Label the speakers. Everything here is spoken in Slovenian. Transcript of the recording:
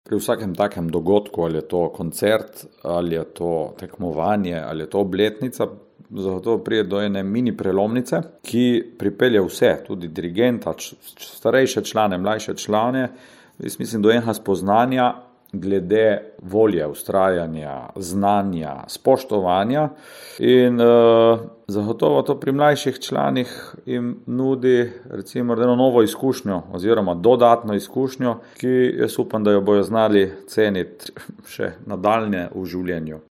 Speaker 1: Pri vsakem takem dogodku, ali je to koncert, ali je to tekmovanje, ali je to obletnica, zato pride do ene mini prelomnice, ki pripelje vse, tudi dirigenta, starejše člane, mlajše člane, jaz mislim, do enega spoznanja glede volje, vztrajanja, znanja, spoštovanja in zagotovo to pri mlajših članih jim nudi recimo eno novo izkušnjo oziroma dodatno izkušnjo, ki jaz upam, da jo bojo znali ceniti še nadaljnje v življenju.